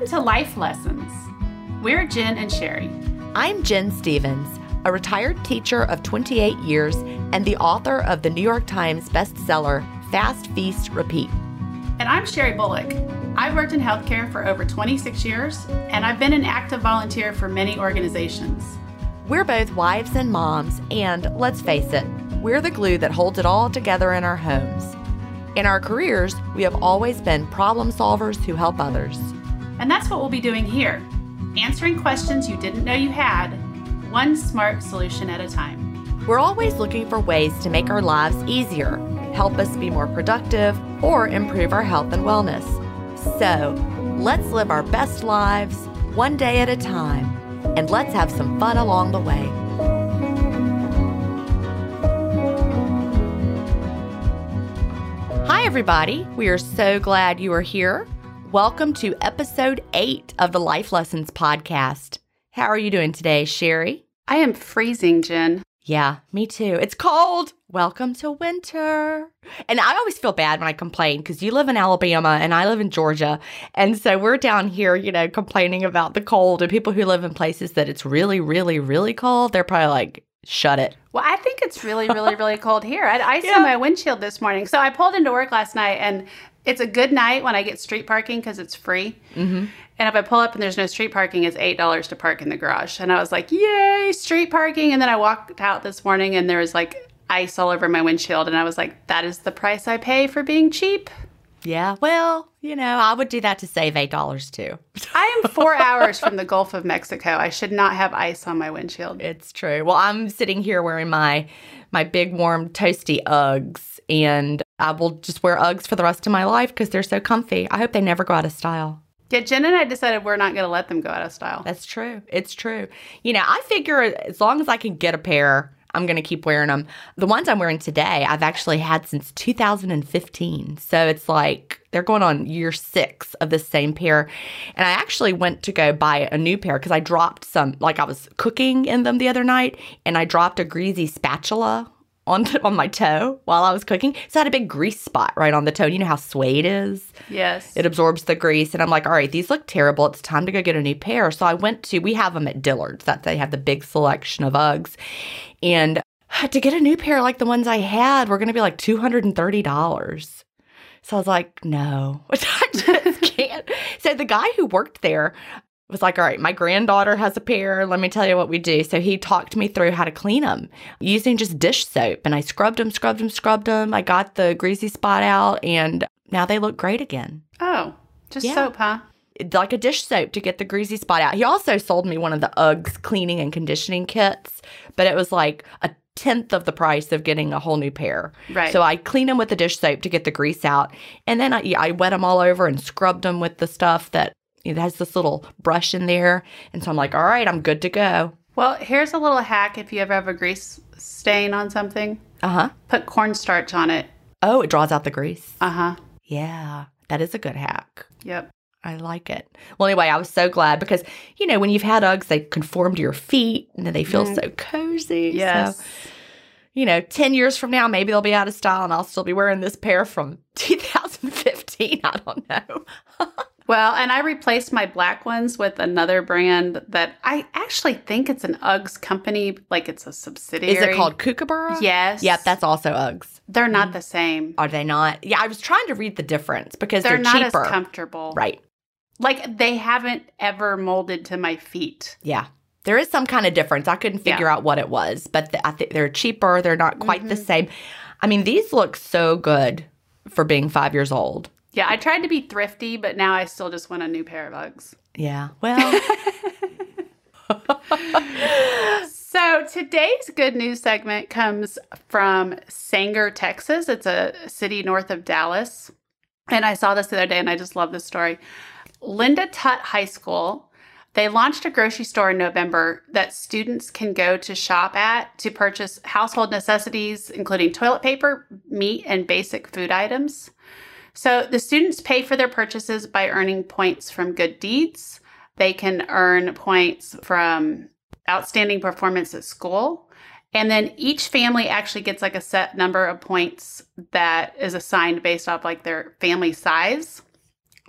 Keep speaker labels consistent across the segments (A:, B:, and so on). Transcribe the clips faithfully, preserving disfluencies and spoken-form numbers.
A: to Life Lessons. We're Jen and Sherry.
B: I'm Jen Stevens, a retired teacher of twenty-eight years and the author of the New York Times bestseller, Fast, Feast, Repeat.
A: And I'm Sherry Bullock. I've worked in healthcare for over twenty-six years, and I've been an active volunteer for many organizations.
B: We're both wives and moms, and let's face it, we're the glue that holds it all together in our homes. In our careers, we have always been problem solvers who help others.
A: And that's what we'll be doing here, answering questions you didn't know you had, one smart solution at a time.
B: We're always looking for ways to make our lives easier, help us be more productive, or improve our health and wellness. So, let's live our best lives, one day at a time, and let's have some fun along the way. Hi, everybody. We are so glad you are here. Welcome to episode eight of the Life Lessons podcast. How are you doing today, Sherry?
A: I am freezing, Jen.
B: Yeah, me too. It's cold. Welcome to winter. And I always feel bad when I complain because you live in Alabama and I live in Georgia. And so we're down here, you know, complaining about the cold. And people who live in places that it's really, really, really cold, they're probably like, shut it.
A: Well, I think it's really, really, really cold here. I had ice
B: Yeah.
A: in my windshield this morning. So I pulled into work last night, and it's a good night when I get street parking because it's free.
B: Mm-hmm.
A: And if I pull up and there's no street parking, it's eight dollars to park in the garage. And I was like, yay, street parking. And then I walked out this morning and there was like ice all over my windshield. And I was like, that is the price I pay for being cheap.
B: Yeah, well, you know, I would do that to save eight dollars too.
A: I am four hours from the Gulf of Mexico. I should not have ice on my windshield.
B: It's true. Well, I'm sitting here wearing my my big, warm, toasty Uggs. And I will just wear Uggs for the rest of my life because they're so comfy. I hope they never go out of style.
A: Yeah, Jen and I decided we're not going to let them go out of style.
B: That's true. It's true. You know, I figure as long as I can get a pair, I'm going to keep wearing them. The ones I'm wearing today, I've actually had since two thousand fifteen. So it's like they're going on year six of the same pair. And I actually went to go buy a new pair because I dropped some, like I was cooking in them the other night, and I dropped a greasy spatula on, on my toe while I was cooking. So I had a big grease spot right on the toe. You know how suede is?
A: Yes.
B: It absorbs the grease. And I'm like, all right, these look terrible. It's time to go get a new pair. So I went to, we have them at Dillard's. That they have the big selection of Uggs. And to get a new pair like the ones I had were going to be like two hundred thirty dollars. So I was like, no, I just can't. So the guy who worked there was like, all right, my granddaughter has a pair. Let me tell you what we do. So he talked me through how to clean them using just dish soap. And I scrubbed them, scrubbed them, scrubbed them. I got the greasy spot out, and now they look great again.
A: Oh, just
B: Yeah.
A: soap, huh?
B: It's like a dish soap to get the greasy spot out. He also sold me one of the Uggs cleaning and conditioning kits, but it was like a tenth of the price of getting a whole new pair.
A: Right.
B: So I cleaned them with the dish soap to get the grease out. And then I, I wet them all over and scrubbed them with the stuff that it has this little brush in there. And so I'm like, all right, I'm good to go.
A: Well, here's a little hack if you ever have a grease stain on something.
B: Uh-huh.
A: Put cornstarch on it.
B: Oh, it draws out the grease.
A: Uh-huh.
B: Yeah, that is a good hack.
A: Yep.
B: I like it. Well, anyway, I was so glad because, you know, when you've had Uggs, they conform to your feet and they feel
A: Mm.
B: so cozy.
A: Yes.
B: So, you know, ten years from now, maybe they'll be out of style and I'll still be wearing this pair from two thousand fifteen. I don't know.
A: Well, and I replaced my black ones with another brand that I actually think it's an Uggs company, like it's a subsidiary.
B: Is it called Kookaburra?
A: Yes.
B: Yep, that's also Uggs.
A: They're not the same.
B: Are they not? Yeah, I was trying to read the difference because
A: They're
B: they're,
A: not
B: cheaper.
A: as comfortable.
B: Right.
A: Like they haven't ever molded to my feet.
B: Yeah. There is some kind of difference. I couldn't figure
A: Yeah.
B: out what it was, but the, I think they're cheaper. They're not quite the
A: Mhm.
B: same. I mean, these look so good for being five years old.
A: Yeah, I tried to be thrifty, but now I still just want a new pair of Uggs.
B: Yeah. Well,
A: So today's good news segment comes from Sanger, Texas. It's a city north of Dallas. And I saw this the other day and I just love this story. Linda Tutt High School, they launched a grocery store in November that students can go to shop at to purchase household necessities, including toilet paper, meat, and basic food items. So the students pay for their purchases by earning points from good deeds. They can earn points from outstanding performance at school. And then each family actually gets like a set number of points that is assigned based off like their family size.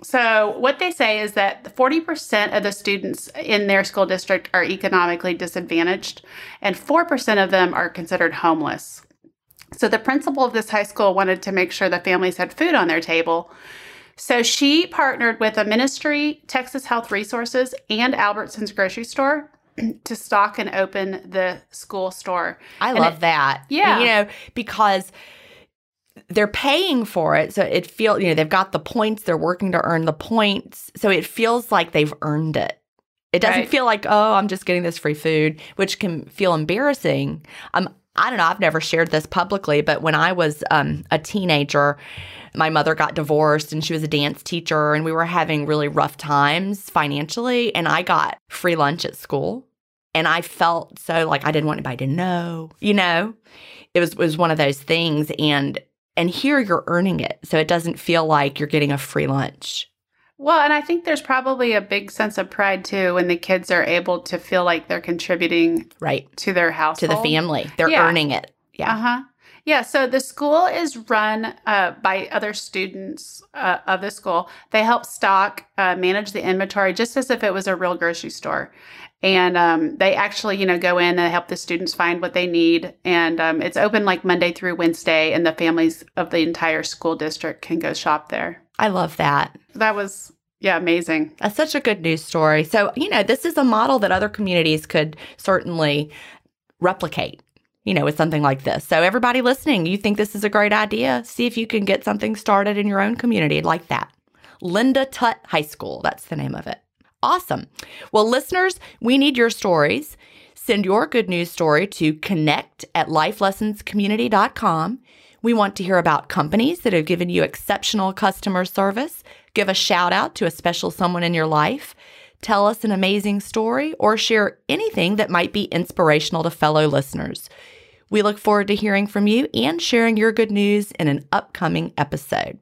A: So what they say is that forty percent of the students in their school district are economically disadvantaged, and four percent of them are considered homeless. So the principal of this high school wanted to make sure the families had food on their table. So she partnered with a ministry, Texas Health Resources, and Albertsons grocery store to stock and open the school store.
B: I
A: and
B: love
A: it,
B: that.
A: Yeah.
B: And, you know, because they're paying for it. So it feels, you know, they've got the points. They're working to earn the points. So it feels like they've earned it. It doesn't
A: Right.
B: feel like, oh, I'm just getting this free food, which can feel embarrassing. Um, I don't know. I've never shared this publicly, but when I was um, a teenager, my mother got divorced and she was a dance teacher and we were having really rough times financially. And I got free lunch at school. And I felt so like I didn't want anybody to know, you know, it was, it was one of those things. And, and here you're earning it. So it doesn't feel like you're getting a free lunch.
A: Well, and I think there's probably a big sense of pride too when the kids are able to feel like they're contributing
B: Right.
A: to their
B: To
A: household.
B: the family. They're
A: Yeah.
B: earning it. Yeah.
A: Uh-huh. Yeah, so the school is run uh, by other students uh, of the school. They help stock, uh, manage the inventory just as if it was a real grocery store. And um, they actually, you know, go in and help the students find what they need. And um, it's open like Monday through Wednesday, and the families of the entire school district can go shop there.
B: I love that.
A: That was, yeah, amazing.
B: That's such a good news story. So, you know, this is a model that other communities could certainly replicate, you know, with something like this. So everybody listening, you think this is a great idea? See if you can get something started in your own community like that. Linda Tutt High School, that's the name of it. Awesome. Well, listeners, we need your stories. Send your good news story to connect at lifelessons community dot com. We want to hear about companies that have given you exceptional customer service. Give a shout out to a special someone in your life. Tell us an amazing story or share anything that might be inspirational to fellow listeners. We look forward to hearing from you and sharing your good news in an upcoming episode.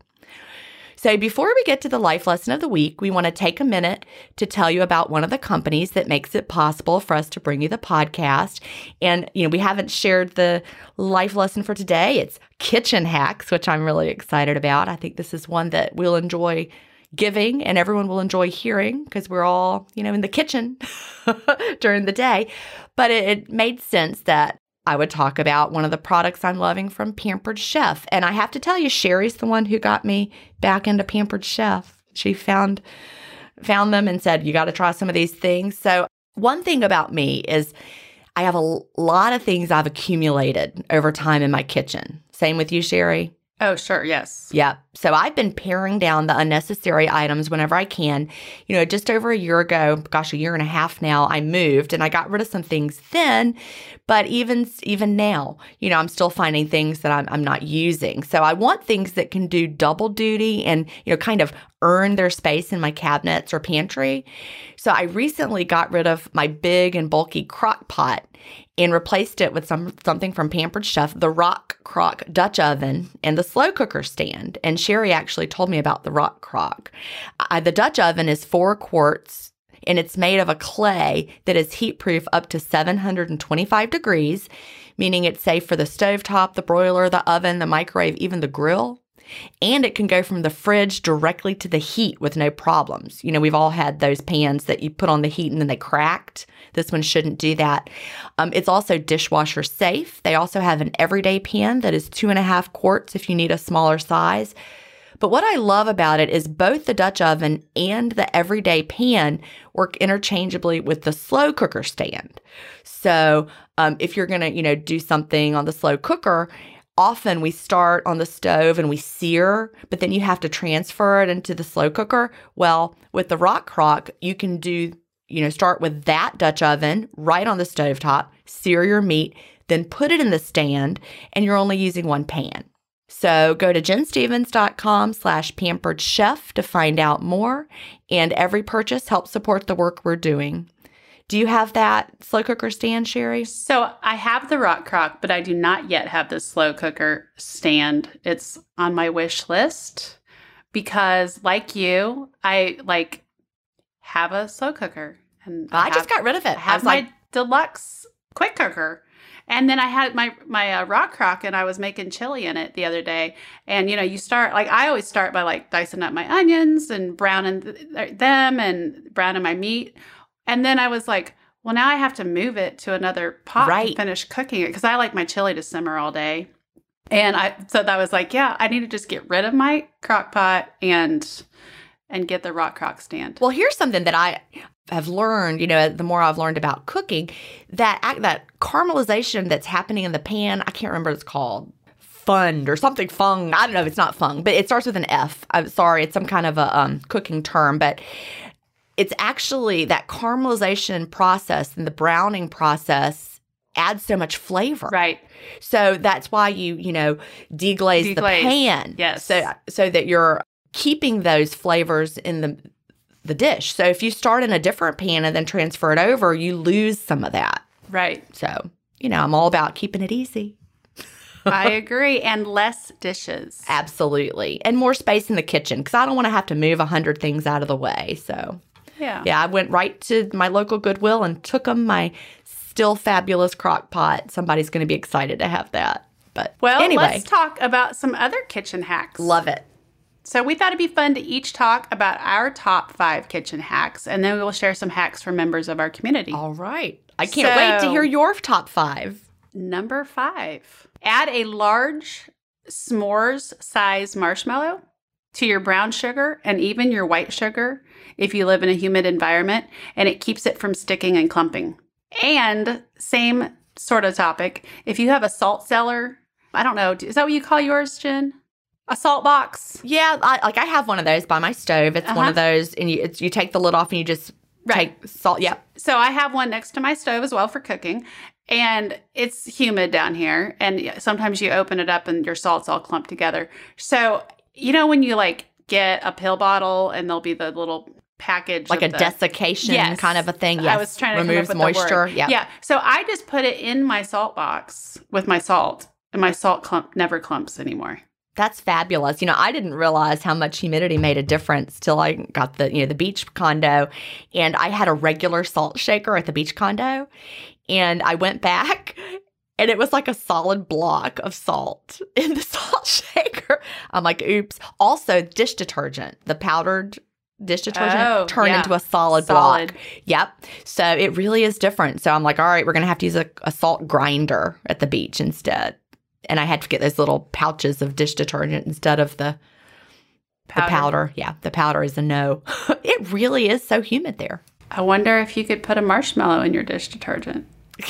B: So before we get to the life lesson of the week, we want to take a minute to tell you about one of the companies that makes it possible for us to bring you the podcast. And, you know, we haven't shared the life lesson for today. It's Kitchen Hacks, which I'm really excited about. I think this is one that we'll enjoy giving and everyone will enjoy hearing because we're all, you know, in the kitchen during the day. But it, it made sense that I would talk about one of the products I'm loving from Pampered Chef. And I have to tell you, Sherry's the one who got me back into Pampered Chef. She found found them and said, you got to try some of these things. So one thing about me is I have a lot of things I've accumulated over time in my kitchen. Same with you, Sherry?
A: Oh, sure. Yes.
B: Yeah. So I've been paring down the unnecessary items whenever I can. You know, just over a year ago, gosh, a year and a half now, I moved and I got rid of some things then. But even even now, you know, I'm still finding things that I'm, I'm not using. So I want things that can do double duty and, you know, kind of earn their space in my cabinets or pantry. So I recently got rid of my big and bulky crock pot and replaced it with some something from Pampered Chef, the Rock Crock Dutch oven and the slow cooker stand. And Sherry actually told me about the Rock Crock. I, the Dutch oven is four quarts and it's made of a clay that is heat proof up to seven hundred twenty-five degrees, meaning it's safe for the stovetop, the broiler, the oven, the microwave, even the grill. And it can go from the fridge directly to the heat with no problems. You know, we've all had those pans that you put on the heat and then they cracked. This one shouldn't do that. Um, it's also dishwasher safe. They also have an everyday pan that is two and a half quarts if you need a smaller size. But what I love about it is both the Dutch oven and the everyday pan work interchangeably with the slow cooker stand. So um, if you're going to, you know, do something on the slow cooker, often we start on the stove and we sear, but then you have to transfer it into the slow cooker. Well, with the Rock Crock, you can do, you know, start with that Dutch oven right on the stovetop, sear your meat, then put it in the stand, and you're only using one pan. So go to jenstevens.com slash pampered chef to find out more, and every purchase helps support the work we're doing. Do you have that slow cooker stand, Sherry?
A: So I have the Rock Crock, but I do not yet have the slow cooker stand. It's on my wish list because, like you, I like have a slow cooker. And
B: I,
A: have,
B: just got rid of it.
A: I have
B: I was
A: my
B: like,
A: deluxe quick cooker. And then I had my my uh, rock crock, and I was making chili in it the other day. And you know, you start like I always start by like dicing up my onions and browning th- them and browning my meat. And then I was like, well, now I have to move it to another pot
B: Right.
A: to finish cooking it because I like my chili to simmer all day. And I so that was like, yeah, I need to just get rid of my crock pot and and get the rock crock stand.
B: Well, here's something that I have learned, you know, the more I've learned about cooking, that act, that caramelization that's happening in the pan, I can't remember what it's called, fund or something fung. I don't know if it's not fung, but it starts with an F. I'm sorry, it's some kind of a um, cooking term, but it's actually that caramelization process and the browning process adds so much flavor.
A: Right.
B: So that's why you, you know, deglaze, the
A: Deglaze.
B: pan.
A: Yes.
B: So so that you're keeping those flavors in the the dish. So if you start in a different pan and then transfer it over, you lose some of that.
A: Right.
B: So, you know, I'm all about keeping it easy.
A: I agree. And less dishes.
B: Absolutely. And more space in the kitchen because I don't want to have to move a hundred things out of the way. So,
A: Yeah.
B: yeah, I went right to my local Goodwill and took them my still fabulous crock pot. Somebody's going to be excited to have that. But
A: Well,
B: anyway,
A: let's talk about some other kitchen hacks.
B: love it.
A: So we thought it'd be fun to each talk about our top five kitchen hacks, and then we will share some hacks from members of our community.
B: All right. I can't wait to
A: So-
B: hear your top five.
A: Number five, add a large s'mores size marshmallow to your brown sugar and even your white sugar if you live in a humid environment, and it keeps it from sticking and clumping. And same sort of topic, if you have a salt cellar, I don't know, is that what you call yours, Jen? A salt box?
B: Yeah, I, like I have one of those by my stove. It's one
A: Uh-huh.
B: of those, and you it's, you take the lid off and you just
A: Right.
B: take salt. Yeah,
A: So I have one next to my stove as well for cooking, and it's humid down here, and sometimes you open it up and your salt's all clumped together. So, you know when you like get a pill bottle and there'll be the little package
B: like
A: of
B: a
A: the,
B: desiccation
A: Yes.
B: kind of a thing. Yes,
A: I was trying to
B: removes
A: come up with the
B: moisture.
A: word.
B: Yeah,
A: Yeah. So I just put it in my salt box with my salt, and my salt clump never clumps anymore.
B: that's fabulous. You know, I didn't realize how much humidity made a difference till I got the you know the beach condo, and I had a regular salt shaker at the beach condo, and I went back. And it was like a solid block of salt in the salt shaker. I'm like, oops. Also, dish detergent, the powdered dish detergent
A: Oh,
B: turned
A: yeah.
B: into a solid,
A: Solid.
B: block. Yep. So it really is different. So I'm like, all right, we're going to have to use a, a salt grinder at the beach instead. And I had to get those little pouches of dish detergent instead of the
A: Powder.
B: the powder. Yeah, the powder is a no. It really is so humid there.
A: I wonder if you could put a marshmallow in your dish detergent.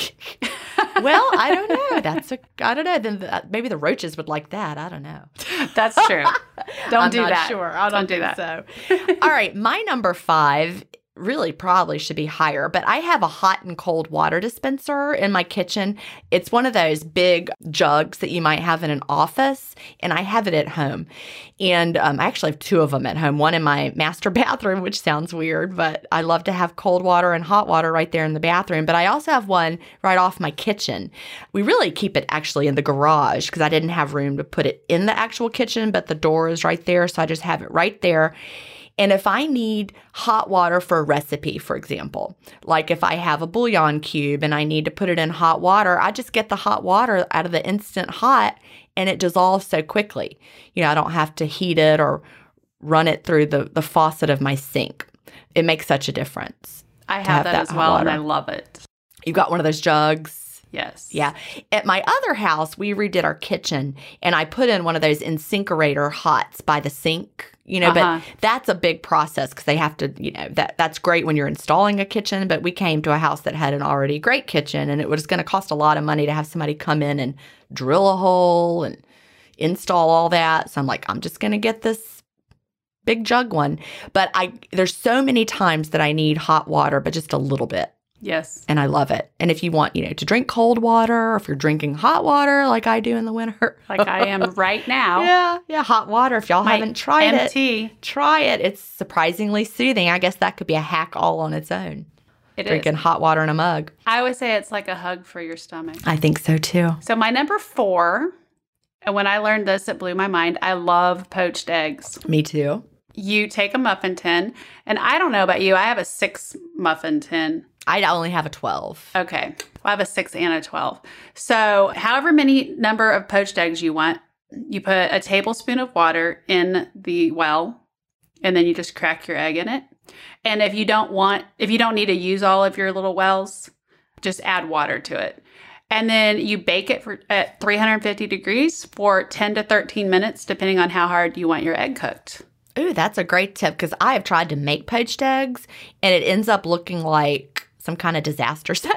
B: Well, I don't know. That's a I don't know. Then the, maybe the roaches would like that. I don't know.
A: That's true. Don't
B: I'm
A: do
B: not
A: that.
B: Sure, I don't,
A: do
B: think
A: that.
B: So, all right, my number five really probably should be higher, but I have a hot and cold water dispenser in my kitchen. It's one of those big jugs that you might have in an office, and I have it at home. And um, I actually have two of them at home, one in my master bathroom, which sounds weird, but I love to have cold water and hot water right there in the bathroom. But I also have one right off my kitchen. We really keep it actually in the garage because I didn't have room to put it in the actual kitchen, but the door is right there, so I just have it right there. And if I need hot water for a recipe, for example, like if I have a bouillon cube and I need to put it in hot water, I just get the hot water out of the Instant Hot and it dissolves so quickly. You know, I don't have to heat it or run it through the, the faucet of my sink. It makes such a difference.
A: I have,
B: have
A: that,
B: that
A: as
B: hot
A: well, and
B: water.
A: I love it.
B: You've got one of those jugs.
A: Yes.
B: Yeah. At my other house, we redid our kitchen and I put in one of those InSinkerator hots by the sink, you know,
A: Uh-huh.
B: but that's a big process because they have to, you know, that that's great when you're installing a kitchen. But we came to a house that had an already great kitchen and it was going to cost a lot of money to have somebody come in and drill a hole and install all that. So I'm like, I'm just going to get this big jug one. But I there's so many times that I need hot water, but just a little bit.
A: Yes.
B: And I love it. And if you want, you know, to drink cold water, or if you're drinking hot water like I do in the winter.
A: Like I am right now.
B: Yeah, yeah, hot water. If y'all
A: My
B: haven't tried
A: M
B: it,
A: T.
B: try it. It's surprisingly soothing. I guess that could be a hack all on its own.
A: It
B: Drinking
A: is.
B: hot water in a mug.
A: I always say it's like a hug for your stomach.
B: I think so too.
A: So my number four, and when I learned this, it blew my mind. I love poached eggs.
B: Me too.
A: You take a muffin tin, and I don't know about you, I have a six muffin tin
B: I only have a twelve.
A: Okay. Well, I have a six and a twelve. So however many number of poached eggs you want, you put a tablespoon of water in the well, and then you just crack your egg in it. And if you don't want, if you don't need to use all of your little wells, just add water to it. And then you bake it for at three hundred fifty degrees for ten to thirteen minutes, depending on how hard you want your egg cooked.
B: Ooh, that's a great tip because I have tried to make poached eggs and it ends up looking like some kind of disaster zone.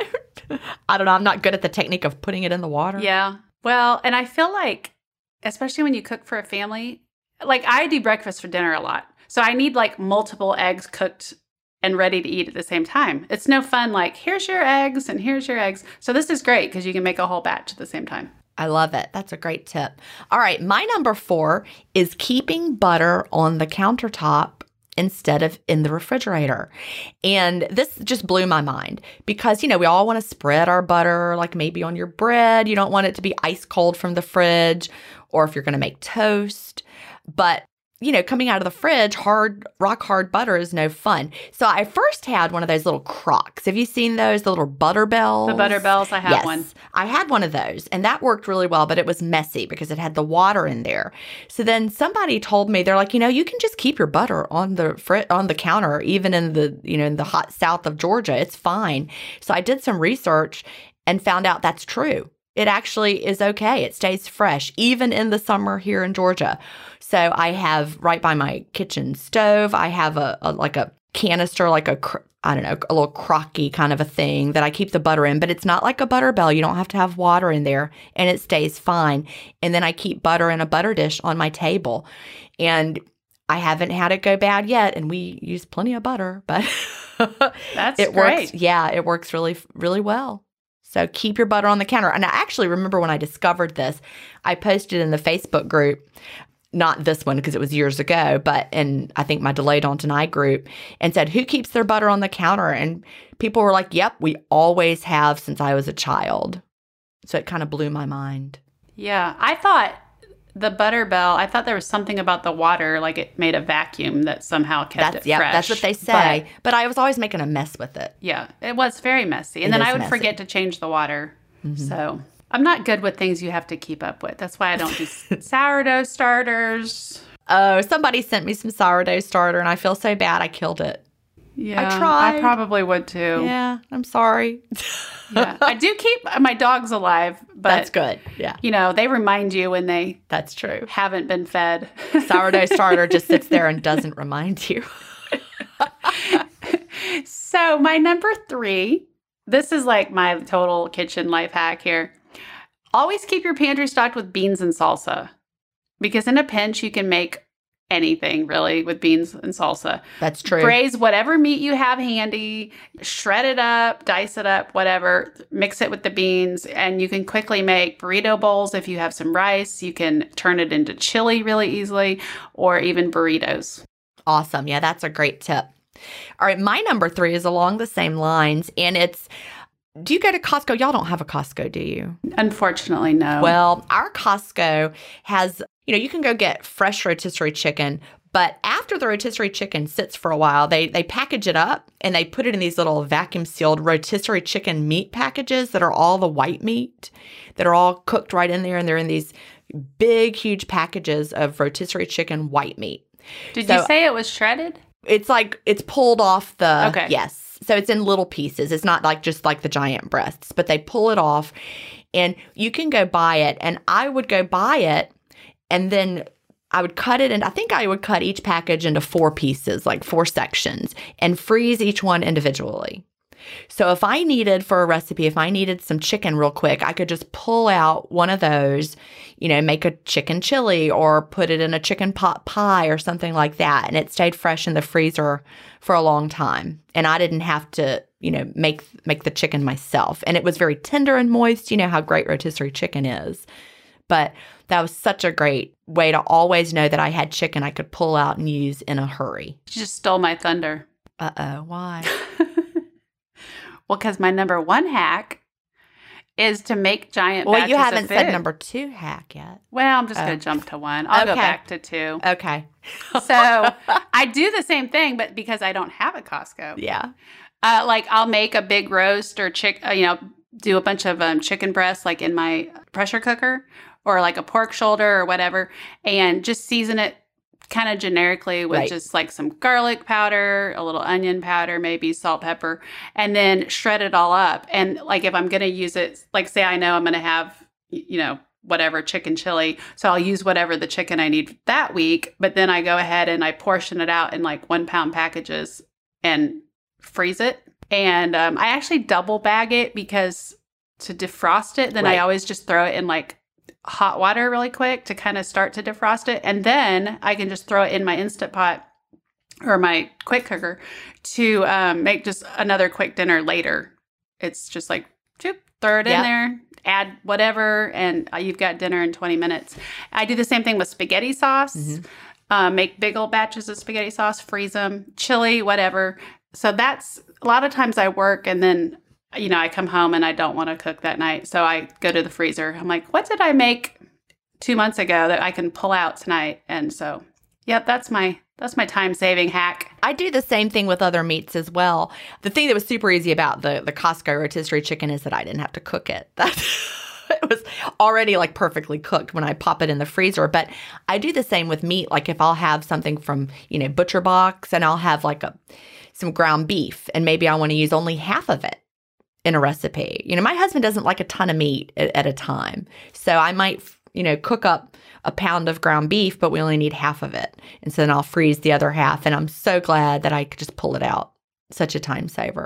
B: I don't know. I'm not good at the technique of putting it in the water.
A: Yeah. Well, and I feel like, especially when you cook for a family, like I do breakfast for dinner a lot. So I need like multiple eggs cooked and ready to eat at the same time. It's no fun like, here's your eggs and here's your eggs. So this is great because you can make a whole batch at the same time.
B: I love it. That's a great tip. All right. My number four is keeping butter on the countertop instead of in the refrigerator. And this just blew my mind because, you know, we all want to spread our butter like maybe on your bread. You don't want it to be ice cold from the fridge or if you're going to make toast. But you know, coming out of the fridge, hard, rock hard butter is no fun. So I first had one of those little crocks. Have you seen those, the little butter bells?
A: The butter bells, I have
B: yes,
A: one.
B: I had one of those, and that worked really well, but it was messy because it had the water in there. So then somebody told me, they're like, you know, you can just keep your butter on the fr- on the counter, even in the, you know, in the hot south of Georgia. It's fine. So I did some research and found out that's true. It actually is okay. It stays fresh, even in the summer here in Georgia. So I have right by my kitchen stove, I have a, a like a canister, like a, I don't know, a little crocky kind of a thing that I keep the butter in, but it's not like a butter bell. You don't have to have water in there and it stays fine. And then I keep butter in a butter dish on my table. And I haven't had it go bad yet. And we use plenty of butter, but
A: that's
B: it
A: great.
B: works. Yeah, it works really, really well. So keep your butter on the counter. And I actually remember when I discovered this, I posted in the Facebook group, not this one because it was years ago, but in I think my Delayed on Tonight group, and said, who keeps their butter on the counter? And people were like, yep, we always have since I was a child. So it kind of blew my mind.
A: Yeah. I thought the butter bell, I thought there was something about the water, like it made a vacuum that somehow kept
B: that's,
A: it
B: yeah,
A: fresh.
B: That's what they say.
A: But,
B: but I was always making a mess with it.
A: Yeah, it was very messy. And
B: It
A: then
B: is
A: I would
B: messy.
A: forget to change the water. Mm-hmm. So I'm not good with things you have to keep up with. That's why I don't do sourdough starters.
B: Oh, somebody sent me some sourdough starter and I feel so bad I killed it.
A: Yeah,
B: I tried.
A: I probably would too.
B: Yeah, I'm sorry.
A: Yeah, I do keep my dogs alive, but
B: That's good. Yeah,
A: you know, they remind you when they
B: that's true.
A: haven't been fed.
B: Sourdough starter just sits there and doesn't remind you.
A: So my number three, this is like my total kitchen life hack here. Always keep your pantry stocked with beans and salsa, because in a pinch you can make anything really with beans and salsa.
B: That's true.
A: Braise whatever meat you have handy, shred it up, dice it up, whatever, mix it with the beans, and you can quickly make burrito bowls. If you have some rice, you can turn it into chili really easily, or even burritos.
B: Awesome. Yeah, that's a great tip. All right, my number three is along the same lines, and it's, do you go to Costco? Y'all don't have a Costco, do you?
A: Unfortunately, no.
B: Well, our Costco has, you know, you can go get fresh rotisserie chicken, but after the rotisserie chicken sits for a while, they they package it up and they put it in these little vacuum sealed rotisserie chicken meat packages that are all the white meat that are all cooked right in there. And they're in these big, huge packages of rotisserie chicken white meat.
A: Did
B: So
A: you say it was shredded?
B: It's like, it's pulled off the,
A: Okay.
B: yes. So it's in little pieces. It's not like just like the giant breasts, but they pull it off and you can go buy it. And I would go buy it and then I would cut it. And I think I would cut each package into four pieces, like four sections, and freeze each one individually. So if I needed for a recipe, if I needed some chicken real quick, I could just pull out one of those, you know, make a chicken chili or put it in a chicken pot pie or something like that. And it stayed fresh in the freezer for a long time. And I didn't have to, you know, make make the chicken myself. And it was very tender and moist. You know how great rotisserie chicken is. But that was such a great way to always know that I had chicken I could pull out and use in a hurry.
A: You just stole my thunder.
B: Uh-oh, why?
A: Well, because my number one hack is to make giant
B: Well,
A: batches
B: you haven't
A: of
B: said
A: food.
B: number two hack yet.
A: Well, I'm just
B: Oh.
A: going to jump to one. I'll go
B: Okay.
A: back to two.
B: Okay.
A: So I do the same thing, but because I don't have a Costco.
B: Yeah.
A: Uh, like I'll make a big roast or chick, uh, you know, do a bunch of um, chicken breasts like in my pressure cooker or like a pork shoulder or whatever, and just season it kind of generically with
B: Right.
A: just like some garlic powder, a little onion powder, maybe salt, pepper, and then shred it all up. And like if I'm going to use it, like say I know I'm going to have, y- you know, whatever chicken chili. So I'll use whatever the chicken I need that week. But then I go ahead and I portion it out in like one pound packages and freeze it. And um, I actually double bag it because to defrost it, then
B: Right.
A: I always just throw it in like hot water really quick to kind of start to defrost it. And then I can just throw it in my Instant Pot or my quick cooker to um, make just another quick dinner later. It's just like, choop, throw it
B: Yep.
A: in there, add whatever, and uh, you've got dinner in twenty minutes. I do the same thing with spaghetti sauce.
B: Mhm.
A: Uh, make big old batches of spaghetti sauce, freeze them, chili, whatever. So that's a lot of times I work and then, you know, I come home and I don't want to cook that night. So I go to the freezer. I'm like, what did I make two months ago that I can pull out tonight? And so, yep, that's my that's my time saving hack.
B: I do the same thing with other meats as well. The thing that was super easy about the, the Costco rotisserie chicken is that I didn't have to cook it. That it was already like perfectly cooked when I pop it in the freezer. But I do the same with meat. Like if I'll have something from, you know, Butcher Box and I'll have like a some ground beef and maybe I want to use only half of it in a recipe. You know, my husband doesn't like a ton of meat at, at a time. So I might, you know, cook up a pound of ground beef, but we only need half of it. And so then I'll freeze the other half. And I'm so glad that I could just pull it out. Such a time saver.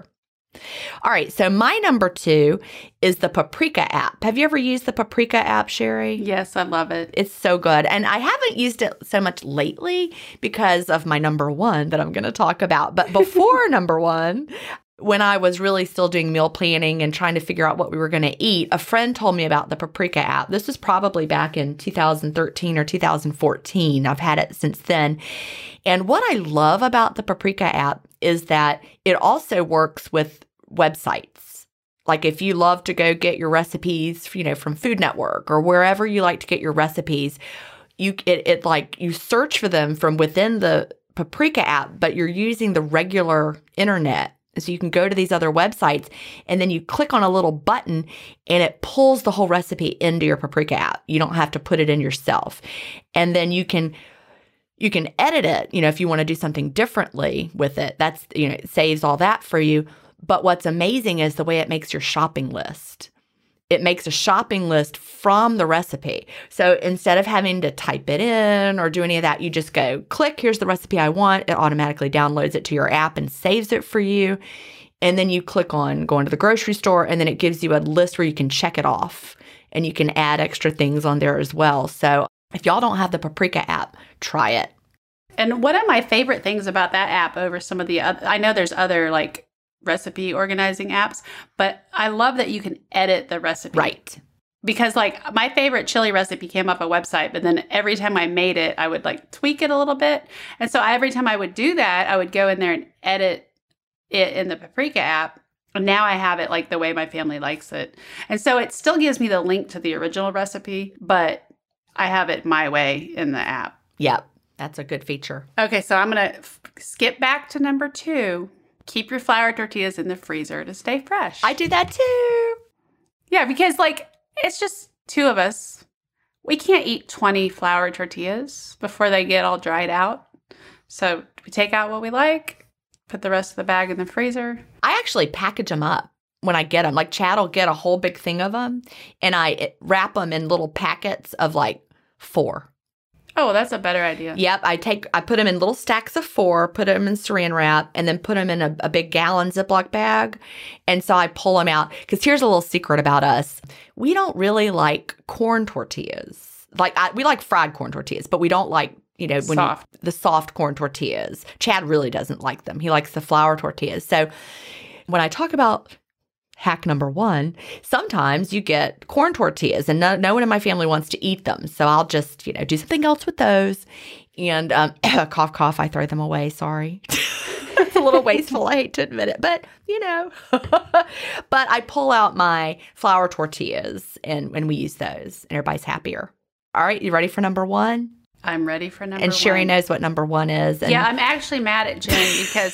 B: All right. So my number two is the Paprika app. Have you ever used the Paprika app, Sherry?
A: Yes, I love it.
B: It's so good. And I haven't used it so much lately because of my number one that I'm going to talk about. But before number one, when I was really still doing meal planning and trying to figure out what we were going to eat, a friend told me about the Paprika app. This was probably back in two thousand thirteen or two thousand fourteen. I've had it since then. And what I love about the Paprika app is that it also works with websites. Like if you love to go get your recipes, you know, from Food Network or wherever you like to get your recipes, you it, it like you search for them from within the Paprika app, but you're using the regular internet. So you can go to these other websites and then you click on a little button and it pulls the whole recipe into your Paprika app. You don't have to put it in yourself. And then you can you can edit it, you know, if you want to do something differently with it. That's, you know, it saves all that for you. But what's amazing is the way it makes your shopping list. It makes a shopping list from the recipe. So instead of having to type it in or do any of that, you just go, click, here's the recipe I want. It automatically downloads it to your app and saves it for you. And then you click on going to the grocery store, and then it gives you a list where you can check it off. And you can add extra things on there as well. So if y'all don't have the Paprika app, try it.
A: And one of my favorite things about that app over some of the other, I know there's other like recipe organizing apps, but I love that you can edit the recipe.
B: Right.
A: Because like my favorite chili recipe came up a website, but then every time I made it, I would like tweak it a little bit. And so every time I would do that, I would go in there and edit it in the Paprika app. And now I have it like the way my family likes it. And so it still gives me the link to the original recipe, but I have it my way in the app.
B: Yep. That's a good feature.
A: Okay, so I'm going to f- skip back to number two. Keep your flour tortillas in the freezer to stay fresh.
B: I do that too.
A: Yeah, because like it's just two of us. We can't eat twenty flour tortillas before they get all dried out. So we take out what we like, put the rest of the bag in the freezer.
B: I actually package them up when I get them. Like Chad will get a whole big thing of them, and I wrap them in little packets of like four.
A: Oh, well, that's a better idea.
B: Yep, I take I put them in little stacks of four, put them in saran wrap, and then put them in a, a big gallon Ziploc bag. And so I pull them out. Because here's a little secret about us. We don't really like corn tortillas. Like I, we like fried corn tortillas, but we don't like, you know, when
A: Soft.
B: You, the soft corn tortillas. Chad really doesn't like them. He likes the flour tortillas. So when I talk about hack number one, sometimes you get corn tortillas and no, no one in my family wants to eat them. So I'll just, you know, do something else with those. And um, cough, cough, I throw them away. Sorry. It's a little wasteful. I hate to admit it, but you know, but I pull out my flour tortillas and, and we use those and everybody's happier. All right. You ready for number one?
A: I'm ready for number
B: And Sherry
A: one.
B: knows what number one is. And
A: Yeah, I'm actually mad at Jen because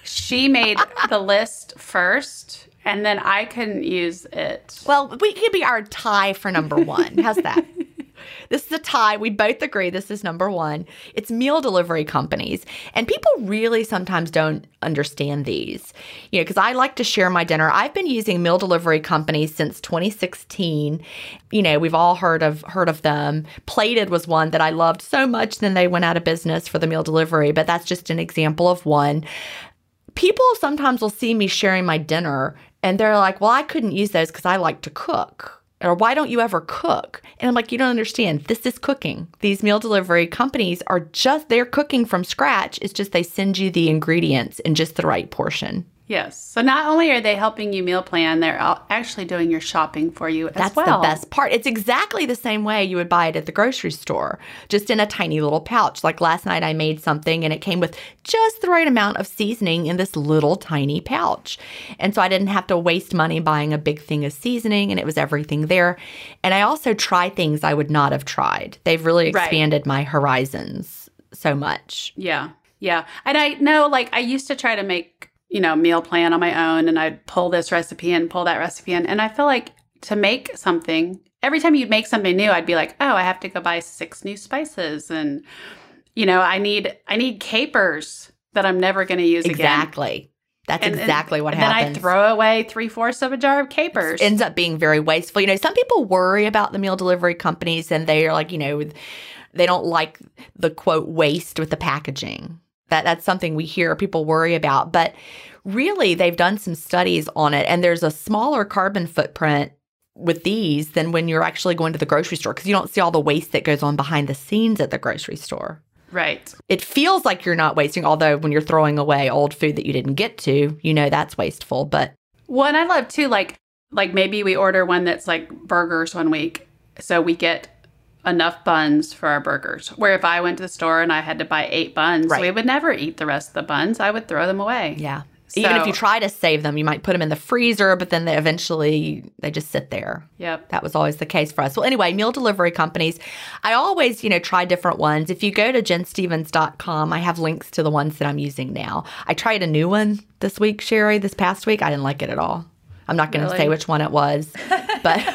A: she made the list first, and then I couldn't use it.
B: Well, we could be our tie for number one. How's that? This is a tie. We both agree this is number one. It's meal delivery companies. And people really sometimes don't understand these. You know, because I like to share my dinner. I've been using meal delivery companies since twenty sixteen. You know, we've all heard of heard of them. Plated was one that I loved so much. Then they went out of business for the meal delivery. But that's just an example of one. People sometimes will see me sharing my dinner and they're like, well, I couldn't use those because I like to cook. Or why don't you ever cook? And I'm like, you don't understand. This is cooking. These meal delivery companies are just, they're cooking from scratch. It's just they send you the ingredients in just the right portion.
A: Yes. So not only are they helping you meal plan, they're actually doing your shopping for you as
B: That's
A: well.
B: That's the best part. It's exactly the same way you would buy it at the grocery store, just in a tiny little pouch. Like last night I made something and it came with just the right amount of seasoning in this little tiny pouch. And so I didn't have to waste money buying a big thing of seasoning, and it was everything there. And I also try things I would not have tried. They've really expanded right. my horizons so much.
A: Yeah. Yeah. And I know, like, I used to try to make you know, meal plan on my own, and I'd pull this recipe and pull that recipe in. And I feel like to make something, every time you'd make something new, I'd be like, oh, I have to go buy six new spices. And, you know, I need, I need capers that I'm never going to use
B: exactly.
A: again.
B: Exactly. That's
A: and,
B: exactly
A: and,
B: what
A: and
B: happens.
A: Then I throw away three-fourths of a jar of capers.
B: It ends up being very wasteful. You know, some people worry about the meal delivery companies, and they are like, you know, they don't like the, quote, waste with the packaging. That That's something we hear people worry about. But really, they've done some studies on it, and there's a smaller carbon footprint with these than when you're actually going to the grocery store, because you don't see all the waste that goes on behind the scenes at the grocery store.
A: Right.
B: It feels like you're not wasting, although when you're throwing away old food that you didn't get to, you know that's wasteful. But
A: well, and I love, too, like, like maybe we order one that's like burgers one week, so we get enough buns for our burgers. Where if I went to the store and I had to buy eight buns, right. we would never eat the rest of the buns. I would throw them away.
B: Yeah.
A: So,
B: even if you try to save them, you might put them in the freezer, but then they eventually, they just sit there.
A: Yep.
B: That was always the case for us. Well, anyway, meal delivery companies, I always, you know, try different ones. If you go to jen stevens dot com, I have links to the ones that I'm using now. I tried a new one this week, Sherry, this past week. I didn't like it at all. I'm not going to
A: Really?
B: say which one it was, but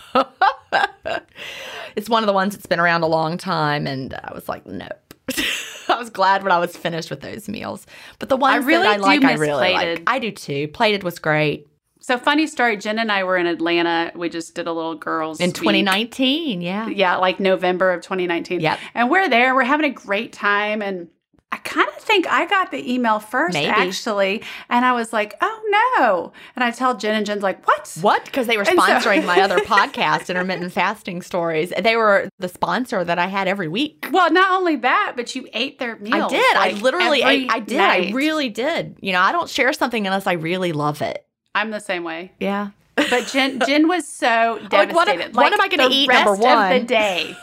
B: it's one of the ones that's been around a long time, and I was like, nope. I was glad when I was finished with those meals. But the ones
A: I really
B: that I
A: do
B: like,
A: miss
B: I really
A: Plated.
B: like. I do too. Plated was great.
A: So funny story, Jen and I were in Atlanta. We just did a little girls'
B: In
A: week.
B: twenty nineteen, yeah.
A: Yeah, like November of twenty nineteen.
B: Yep.
A: And we're there. We're having a great time. And I kind of think I got the email first,
B: Maybe.
A: actually. And I was like, oh, no. And I tell Jen, and Jen's like, what?
B: What? Because they were
A: And so-
B: sponsoring my other podcast, Intermittent Fasting Stories. They were the sponsor that I had every week.
A: Well, not only that, but you ate their meals.
B: I did.
A: like,
B: I literally
A: every
B: ate. I did.
A: night.
B: I really did. You know, I don't share something unless I really love it.
A: I'm the same way.
B: Yeah.
A: But Jen, Jen was so devastated.
B: Like, what am- what am I gonna
A: the
B: eat,
A: rest
B: number one?
A: of the day.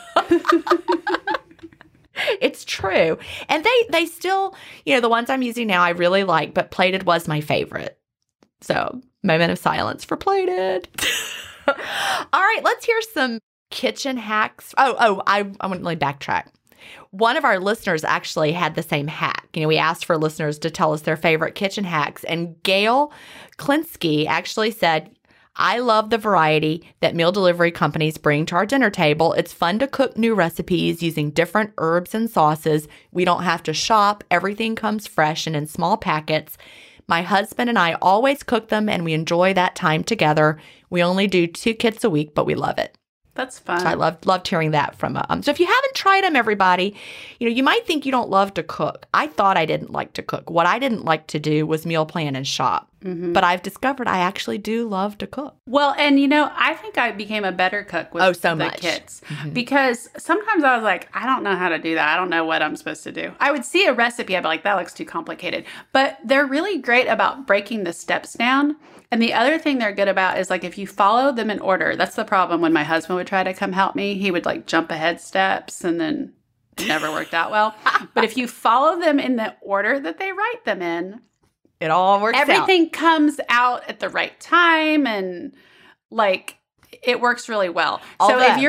B: It's true. And they they still, you know, the ones I'm using now I really like, but Plated was my favorite. So, moment of silence for Plated. All right, let's hear some kitchen hacks. Oh, oh, I, I want to really backtrack. One of our listeners actually had the same hack. You know, we asked for listeners to tell us their favorite kitchen hacks, and Gail Klinsky actually said, I love the variety that meal delivery companies bring to our dinner table. It's fun to cook new recipes using different herbs and sauces. We don't have to shop. Everything comes fresh and in small packets. My husband and I always cook them, and we enjoy that time together. We only do two kits a week, but we love it.
A: That's fun.
B: So I loved loved hearing that from um. So if you haven't tried them, everybody, you know, you might think you don't love to cook. I thought I didn't like to cook. What I didn't like to do was meal plan and shop. Mm-hmm. But I've discovered I actually do love to cook.
A: Well, and you know, I think I became a better cook with
B: oh, so
A: the
B: much.
A: kits.
B: Mm-hmm.
A: Because sometimes I was like, I don't know how to do that. I don't know what I'm supposed to do. I would see a recipe, I'd be like, that looks too complicated. But they're really great about breaking the steps down. And the other thing they're good about is like if you follow them in order. That's the problem when my husband would try to come help me. He would like jump ahead steps, and then it never worked out well. But if you follow them in the order that they write them in,
B: it all works
A: everything
B: out.
A: comes out at the right time, and like it works really well.
B: All
A: so
B: that.
A: if you're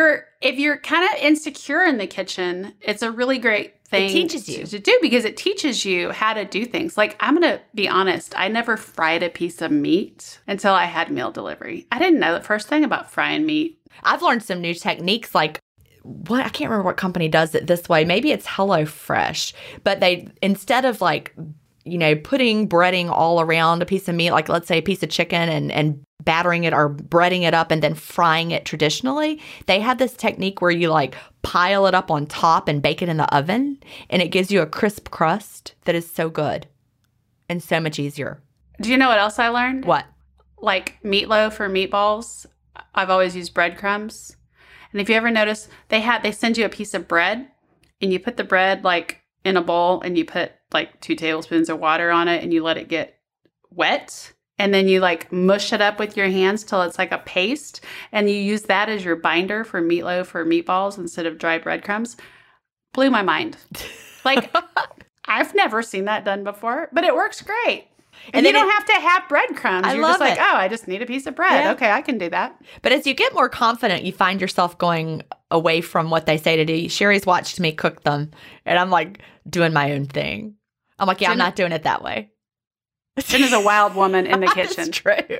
A: if you're kind of insecure in the kitchen, it's a really great thing
B: It teaches you.
A: to, to do because it teaches you how to do things. Like, I'm going to be honest, I never fried a piece of meat until I had meal delivery. I didn't know the first thing about frying meat.
B: I've learned some new techniques like what I can't remember what company does it this way. Maybe it's HelloFresh, but they instead of like, you know, putting breading all around a piece of meat, like let's say a piece of chicken and, and battering it or breading it up and then frying it traditionally, they have this technique where you like pile it up on top and bake it in the oven, and it gives you a crisp crust that is so good and so much easier.
A: Do you know what else I learned?
B: What?
A: Like meatloaf or meatballs, I've always used breadcrumbs. And if you ever notice, they had they send you a piece of bread, and you put the bread like in a bowl, and you put like two tablespoons of water on it, and you let it get wet. And then you like mush it up with your hands till it's like a paste. And you use that as your binder for meatloaf or meatballs instead of dry breadcrumbs. Blew my mind. Like, I've never seen that done before, but it works great. And, and you don't it, have to have breadcrumbs.
B: I
A: You're
B: love
A: just like,
B: it.
A: oh, I just need a piece of bread.
B: Yeah.
A: Okay, I can do that.
B: But as you get more confident, you find yourself going away from what they say to do. Sherry's watched me cook them, and I'm like doing my own thing. I'm like, yeah, Jen, I'm not doing it that way.
A: Jen is a wild woman in the kitchen.
B: That's true.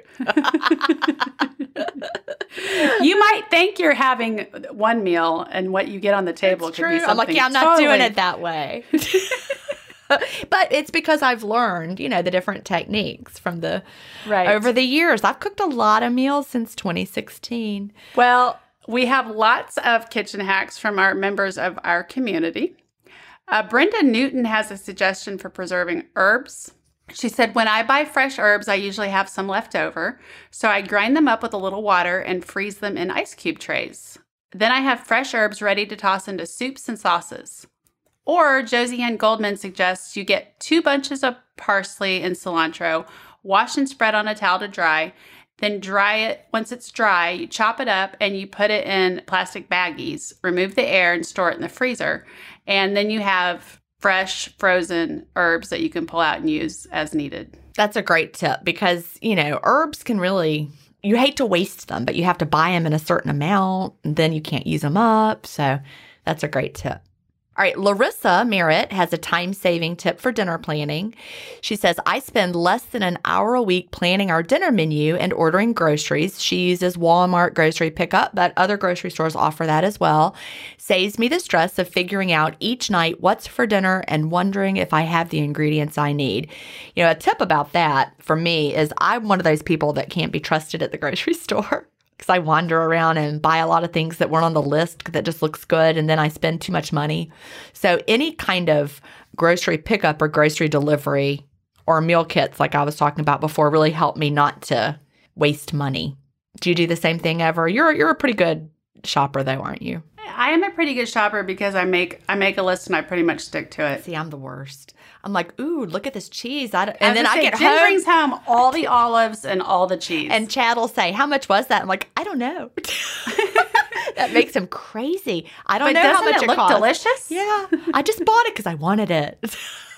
A: You might think you're having one meal, and what you get on the table
B: it's
A: could
B: true.
A: be something
B: I'm like, yeah, I'm not
A: totally
B: doing it that way. But it's because I've learned, you know, the different techniques from the
A: right.
B: over the years. I've cooked a lot of meals since twenty sixteen.
A: Well, we have lots of kitchen hacks from our members of our community. Uh, Brenda Newton has a suggestion for preserving herbs. She said, when I buy fresh herbs, I usually have some left over. So I grind them up with a little water and freeze them in ice cube trays. Then I have fresh herbs ready to toss into soups and sauces. Or Josie Ann Goldman suggests you get two bunches of parsley and cilantro, wash and spread on a towel to dry, then dry it. Once it's dry, you chop it up and you put it in plastic baggies, remove the air and store it in the freezer. And then you have fresh frozen herbs that you can pull out and use as needed.
B: That's a great tip because, you know, herbs can really, you hate to waste them, but you have to buy them in a certain amount and then you can't use them up. So that's a great tip. All right, Larissa Merritt has a time-saving tip for dinner planning. She says, I spend less than an hour a week planning our dinner menu and ordering groceries. She uses Walmart grocery pickup, but other grocery stores offer that as well. Saves me the stress of figuring out each night what's for dinner and wondering if I have the ingredients I need. You know, a tip about that for me is I'm one of those people that can't be trusted at the grocery store. Because I wander around and buy a lot of things that weren't on the list that just looks good, and then I spend too much money. So any kind of grocery pickup or grocery delivery or meal kits like I was talking about before really help me not to waste money. Do you do the same thing ever? You're you're a pretty good shopper though, aren't you?
A: I am a pretty good shopper because I make I make a list and I pretty much stick to it.
B: See, I'm the worst. I'm like, ooh, look at this cheese. I don't,
A: I
B: and then I
A: say,
B: get
A: Jen
B: home.
A: brings home all the olives and all the cheese.
B: And Chad will say, how much was that? I'm like, I don't know. That makes him crazy. I don't
A: but
B: know
A: doesn't
B: how much
A: it
B: it
A: look
B: costs.
A: delicious?
B: Yeah. I just bought it because I wanted it.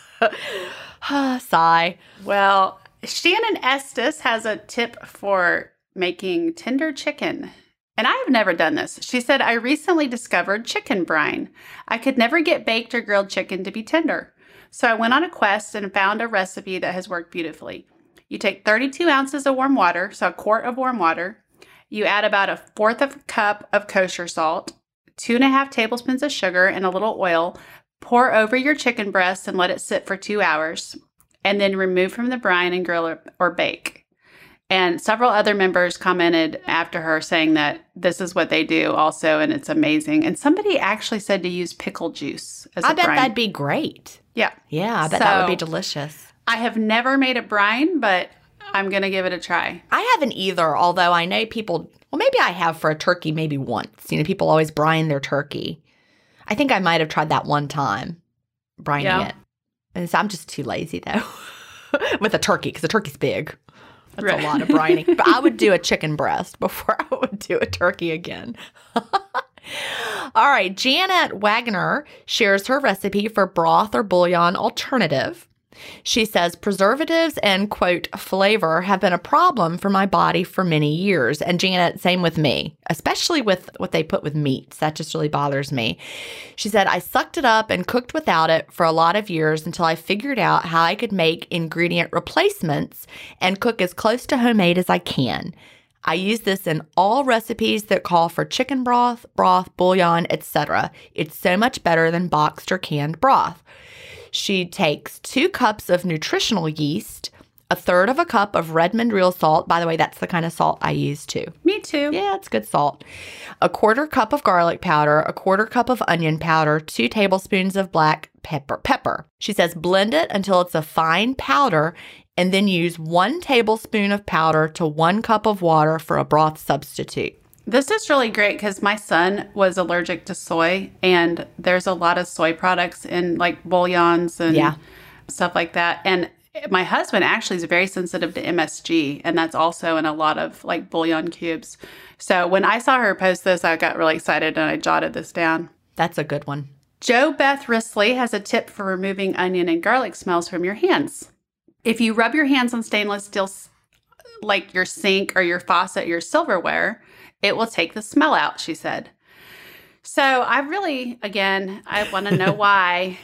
B: Sigh.
A: Well, Shannon Estes has a tip for making tender chicken. And I have never done this. She said, I recently discovered chicken brine. I could never get baked or grilled chicken to be tender. So I went on a quest and found a recipe that has worked beautifully. You take thirty-two ounces of warm water, so a quart of warm water. You add about a fourth of a cup of kosher salt, two and a half tablespoons of sugar, and a little oil. Pour over your chicken breast and let it sit for two hours. And then remove from the brine and grill or, or bake. And several other members commented after her saying that this is what they do also, and it's amazing. And somebody actually said to use pickle juice as a
B: I bet
A: brine.
B: that'd be great.
A: Yeah.
B: Yeah, I bet
A: So,
B: that would be delicious.
A: I have never made a brine, but I'm going to give it a try.
B: I haven't either, although I know people, well, maybe I have for a turkey maybe once. You know, people always brine their turkey. I think I might have tried that one time, brining
A: Yeah.
B: it. And so I'm just too lazy, though, with a turkey, because a turkey's big. That's
A: Right.
B: a lot of brining. But I would do a chicken breast before I would do a turkey again. All right. Janet Wagner shares her recipe for broth or bouillon alternative. She says preservatives and, quote, flavor have been a problem for my body for many years. And Janet, same with me, especially with what they put with meats. That just really bothers me. She said, I sucked it up and cooked without it for a lot of years until I figured out how I could make ingredient replacements and cook as close to homemade as I can. I use this in all recipes that call for chicken broth, broth, bouillon, et cetera. It's so much better than boxed or canned broth. She takes two cups of nutritional yeast, a third of a cup of Redmond real salt. By the way, that's the kind of salt I use too.
A: Me too.
B: Yeah, it's good salt. A quarter cup of garlic powder, a quarter cup of onion powder, two tablespoons of black pepper. Pepper. She says blend it until it's a fine powder and then use one tablespoon of powder to one cup of water for a broth substitute.
A: This is really great because my son was allergic to soy, and there's a lot of soy products in like bouillons and
B: yeah.
A: stuff like that. And my husband actually is very sensitive to M S G, and that's also in a lot of like bouillon cubes. So when I saw her post this, I got really excited and I jotted this down.
B: That's a good one.
A: Jo Beth Risley has a tip for removing onion and garlic smells from your hands. If you rub your hands on stainless steel, like your sink or your faucet, your silverware, it will take the smell out, she said. So I really, again, I want to know why.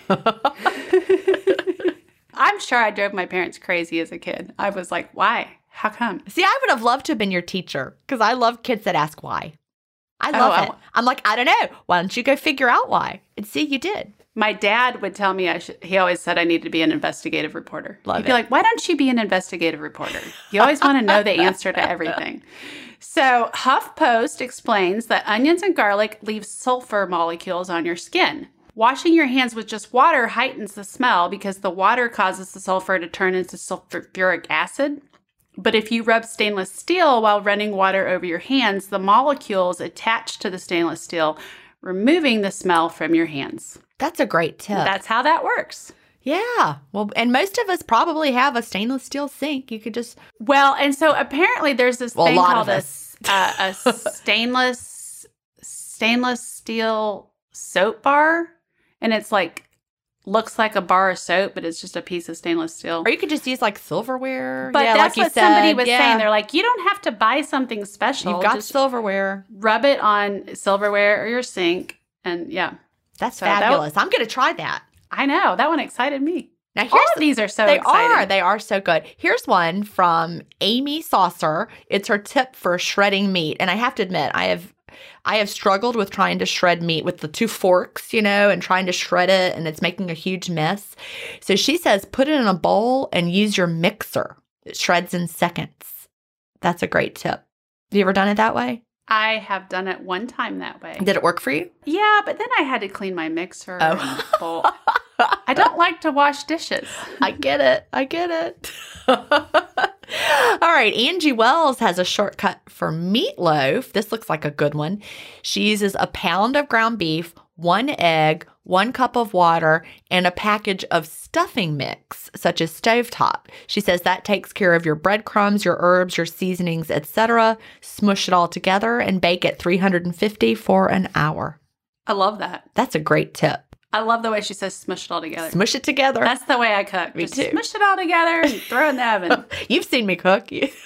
A: I'm sure I drove my parents crazy as a kid. I was like, why? How come?
B: See, I would have loved to have been your teacher because I love kids that ask why. I love
A: oh,
B: it. I'm like, I don't know. Why don't you go figure out why? And see, you did.
A: My dad would tell me I should, he always said I needed to be an investigative reporter.
B: Love
A: He'd
B: it.
A: be like, why don't you be an investigative reporter? You always want to know the answer to everything. So HuffPost explains that onions and garlic leave sulfur molecules on your skin. Washing your hands with just water heightens the smell because the water causes the sulfur to turn into sulfuric acid. But if you rub stainless steel while running water over your hands, the molecules attach to the stainless steel, removing the smell from your hands.
B: That's a great tip.
A: That's how that works.
B: Yeah. Well, and most of us probably have a stainless steel sink. You could just...
A: Well, and so apparently there's this
B: well,
A: thing
B: a lot
A: called
B: of
A: a, uh, a stainless stainless steel soap bar. And it's like, looks like a bar of soap, but it's just a piece of stainless steel.
B: Or you could just use like silverware.
A: But
B: yeah,
A: that's
B: like you
A: what somebody
B: said.
A: was
B: yeah.
A: saying. They're like, you don't have to buy something special.
B: You've got
A: just
B: silverware.
A: rub it on silverware or your sink. And yeah.
B: That's
A: So that
B: fabulous. I'm going to try that.
A: I know. That one excited me.
B: Now here's
A: All of these are so
B: They
A: exciting.
B: are. They are so good. Here's one from Amy Saucer. It's her tip for shredding meat. And I have to admit, I have I have struggled with trying to shred meat with the two forks, you know, and trying to shred it, and it's making a huge mess. So she says, put it in a bowl and use your mixer. It shreds in seconds. That's a great tip. Have you ever done it that way?
A: I have done it one time that way.
B: Did it work for you?
A: Yeah, but then I had to clean my mixer
B: Oh.
A: and bowl. I don't like to wash dishes.
B: I get it. I get it. All right. Angie Wells has a shortcut for meatloaf. This looks like a good one. She uses a pound of ground beef, one egg, one cup of water, and a package of stuffing mix, such as stovetop. She says that takes care of your breadcrumbs, your herbs, your seasonings, et cetera. Smush it all together and bake at three hundred fifty for an hour.
A: I love that.
B: That's a great tip.
A: I love the way she says smush it all together.
B: Smush it together.
A: That's the way I cook.
B: Me
A: Just
B: too.
A: smush it all together and throw it in the oven.
B: You've seen me cook.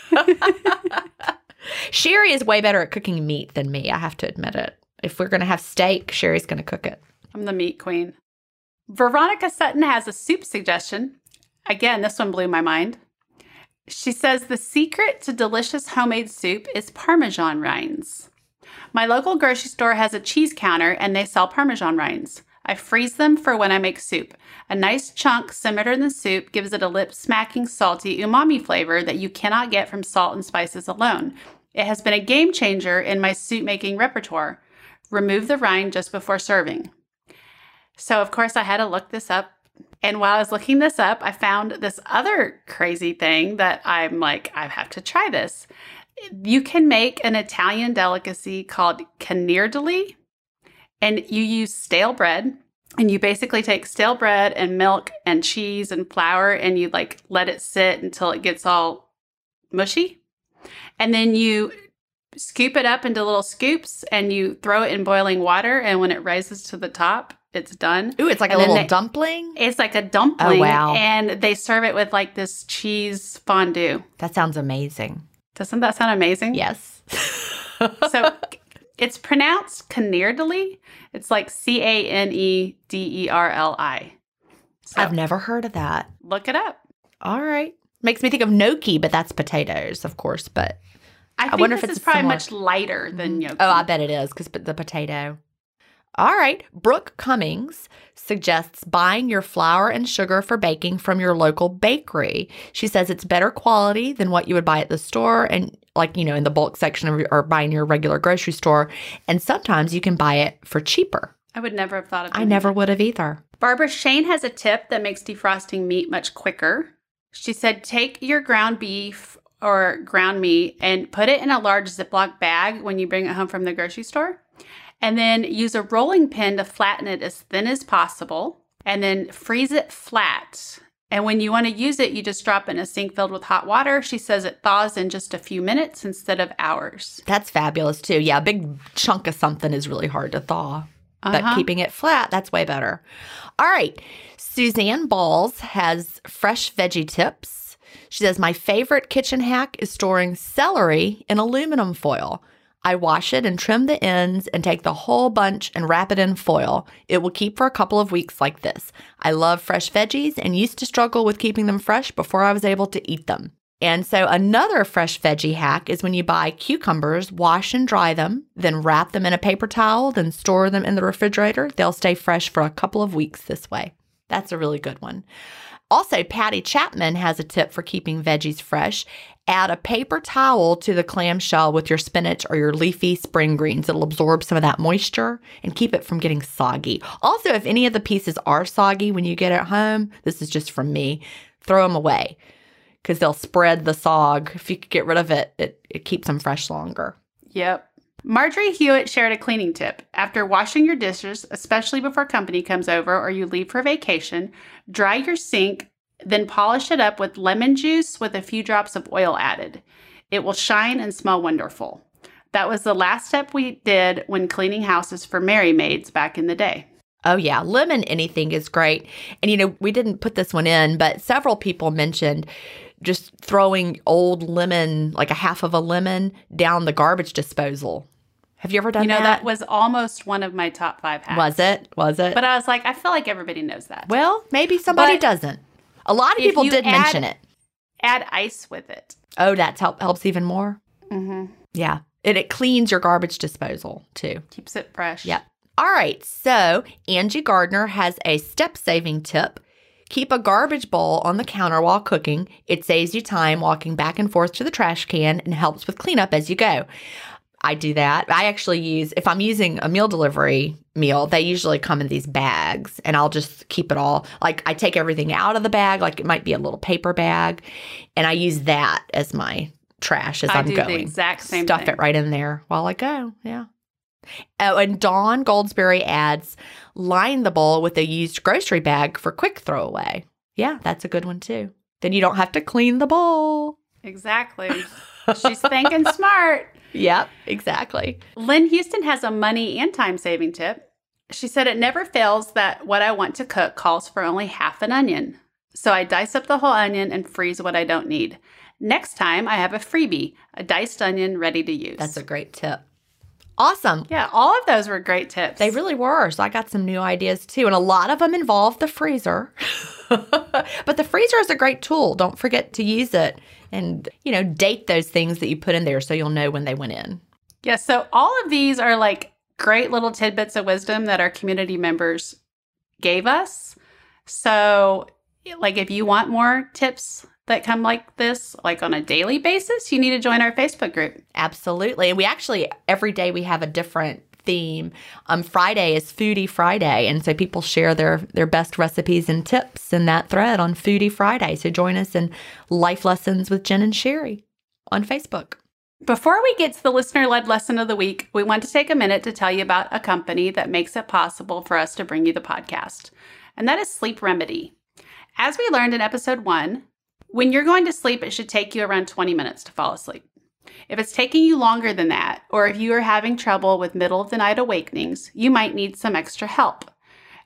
B: Sherry is way better at cooking meat than me. I have to admit it. If we're going to have steak, Sherry's going to cook it.
A: I'm the meat queen. Veronica Sutton has a soup suggestion. Again, this one blew my mind. She says the secret to delicious homemade soup is Parmesan rinds. My local grocery store has a cheese counter and they sell Parmesan rinds. I freeze them for when I make soup. A nice chunk simmered in the soup gives it a lip-smacking, salty umami flavor that you cannot get from salt and spices alone. It has been a game changer in my soup-making repertoire. Remove the rind just before serving. So, of course, I had to look this up. And while I was looking this up, I found this other crazy thing that I'm like, I have to try this. You can make an Italian delicacy called canardoli. And you use stale bread, and you basically take stale bread and milk and cheese and flour, and you like let it sit until it gets all mushy. And then you scoop it up into little scoops, and you throw it in boiling water. And when it rises to the top, it's done.
B: Ooh, it's like
A: And
B: a
A: then
B: little
A: they-
B: dumpling?
A: It's like a dumpling.
B: Oh, wow.
A: And they serve it with like this cheese fondue.
B: That sounds amazing.
A: Doesn't that sound amazing?
B: Yes.
A: So it's pronounced Canerderly. It's like C A N E D E R L I. So
B: I've never heard of that.
A: look it up.
B: All right. Makes me think of gnocchi, but that's potatoes, of course. But
A: I, think
B: wonder
A: this
B: if
A: is
B: it's
A: probably
B: similar.
A: much lighter than gnocchi.
B: oh, I bet it is because the potato. All right. Brooke Cummings suggests buying your flour and sugar for baking from your local bakery. She says it's better quality than what you would buy at the store and like, you know, in the bulk section of, or buying your regular grocery store. And sometimes you can buy it for cheaper.
A: I would never have thought of
B: I
A: doing
B: never
A: that.
B: would have either.
A: Barbara Shane has a tip that makes defrosting meat much quicker. She said, take your ground beef or ground meat and put it in a large Ziploc bag when you bring it home from the grocery store. And then use a rolling pin to flatten it as thin as possible. And then freeze it flat. And when you want to use it, you just drop it in a sink filled with hot water. She says it thaws in just a few minutes instead of hours.
B: That's fabulous too. Yeah, a big chunk of something is really hard to thaw. But
A: Uh-huh.
B: keeping it flat, that's way better. All right. Suzanne Balls has fresh veggie tips. She says, my favorite kitchen hack is storing celery in aluminum foil. I wash it and trim the ends and take the whole bunch and wrap it in foil. It will keep for a couple of weeks like this. I love fresh veggies and used to struggle with keeping them fresh before I was able to eat them. And so another fresh veggie hack is when you buy cucumbers, wash and dry them, then wrap them in a paper towel, then store them in the refrigerator. They'll stay fresh for a couple of weeks this way. That's a really good one. Also, Patty Chapman has a tip for keeping veggies fresh. Add a paper towel to the clamshell with your spinach or your leafy spring greens. It'll absorb some of that moisture and keep it from getting soggy. Also, if any of the pieces are soggy when you get it home, this is just from me, throw them away because they'll spread the sog. If you could get rid of it, it, it keeps them fresh longer.
A: Yep. Marjorie Hewitt shared a cleaning tip. After washing your dishes, especially before company comes over or you leave for vacation, dry your sink, then polish it up with lemon juice with a few drops of oil added. It will shine and smell wonderful. That was the last step we did when cleaning houses for Merry Maids back in the day.
B: Oh, yeah. Lemon anything is great. And, you know, we didn't put this one in, but several people mentioned just throwing old lemon, like a half of a lemon, down the garbage disposal. Have you ever done
A: You know,
B: that?
A: that was almost one of my top five hacks.
B: Was it? Was it?
A: But I was like, I feel like everybody knows that.
B: well, maybe somebody
A: But
B: doesn't. A lot of
A: if
B: people
A: you
B: did
A: add-
B: mention it.
A: Add ice with it.
B: Oh, that help, helps even more?
A: Mm-hmm.
B: Yeah. It, it cleans your garbage disposal, too.
A: Keeps it fresh.
B: Yep. All right. So Angie Gardner has a step-saving tip. Keep a garbage bowl on the counter while cooking. It saves you time walking back and forth to the trash can and helps with cleanup as you go. I do that. I actually use, if I'm using a meal delivery meal, they usually come in these bags and I'll just keep it all. Like I take everything out of the bag, like it might be a little paper bag, and I use that as my trash as
A: I
B: I'm
A: do
B: going.
A: the exact same
B: Stuff
A: thing.
B: it right in there while I go. Yeah. Oh, and Dawn Goldsberry adds, line the bowl with a used grocery bag for quick throwaway. Yeah, that's a good one too. Then you don't have to clean the bowl.
A: Exactly. She's thinking smart.
B: Yep, exactly.
A: Lynn Houston has a money and time saving tip. She said it never fails that what I want to cook calls for only half an onion. So I dice up the whole onion and freeze what I don't need. Next time I have a freebie, a diced onion ready to use.
B: That's a great tip. Awesome.
A: Yeah, all of those were great tips.
B: They really were. So I got some new ideas too. And a lot of them involve the freezer. But the freezer is a great tool. Don't forget to use it and, you know, date those things that you put in there so you'll know when they went in.
A: Yeah, so all of these are like great little tidbits of wisdom that our community members gave us. So, like, if you want more tips that come like this, like on a daily basis, you need to join our Facebook group.
B: Absolutely. And we actually, every day we have a different theme. Um, Friday is Foodie Friday. And so people share their, their best recipes and tips in that thread on Foodie Friday. So join us in Life Lessons with Jen and Sherry on Facebook.
A: Before we get to the listener-led lesson of the week, we want to take a minute to tell you about a company that makes it possible for us to bring you the podcast, and that is Sleep Remedy. As we learned in episode one, when you're going to sleep, it should take you around twenty minutes to fall asleep. If it's taking you longer than that, or if you are having trouble with middle of the night awakenings, you might need some extra help.